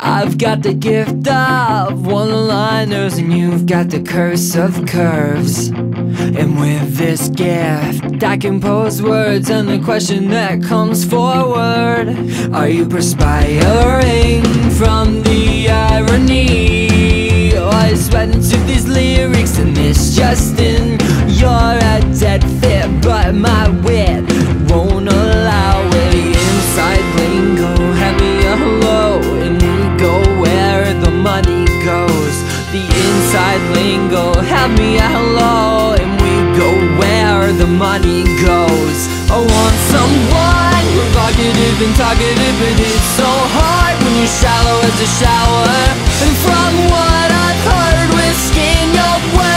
I've got the gift of one-liners, and you've got the curse of curves. And with this gift, I can pose words, and the question that comes forward: are you perspiring from the irony? Or are you sweating to these lyrics and this just in? You're a dead fit, but my wit won't allow it. The inside lingo, hand me a hello, and we go where the money goes. The inside lingo, hand me a hello, and we go where the money goes. I want someone provocative and talkative, but it's so hard when you're shallow as a shower. And from what I've heard, whiskey in your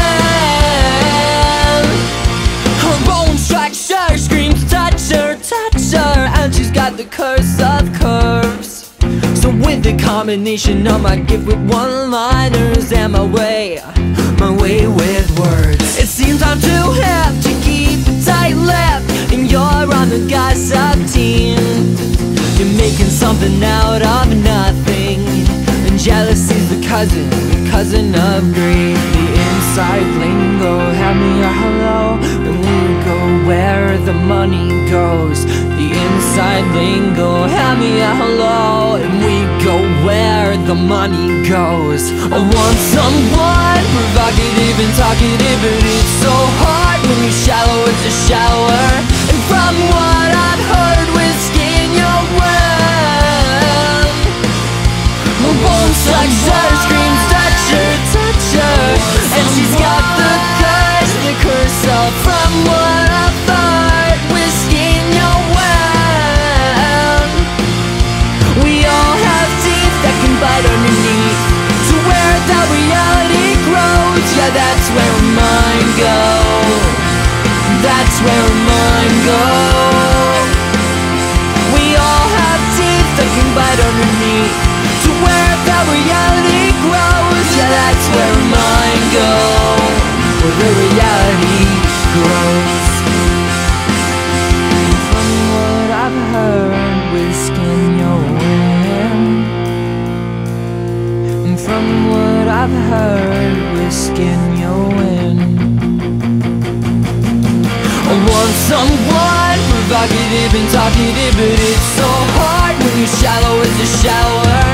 well, her bone structure screams touch her, and she's got the curse of curves. So with the combination of my gift with one-liners and my way with words, it seems I'm too hip to keep a tight-lipped, and you're on the gossip team. You're making something out of nothing, and jealousy's the cousin of greed. The inside lingo, hand me a hello, and we go where the money goes. The inside lingo, hand me a hello, and we go where the money goes. I want someone provocative and talkative, but it's so hard when you're shallow as a shower. And from what I've heard, whiskey in your well, my bone structure screams touch her, and she's got the curse of. From what I've heard, whiskey in your well, we all have teeth that can bite underneath, to where that reality grows. Yeah, that's where mine go. That's where mine go. We all have teeth that can bite underneath, to where that reality grows. Yeah, that's where mine go, where the reality grows. From what I've heard, whiskey in your wind. And from what I've heard, whiskey in your wind. I want someone provocative and talkative, but it's so hard when you're shallow as a shower.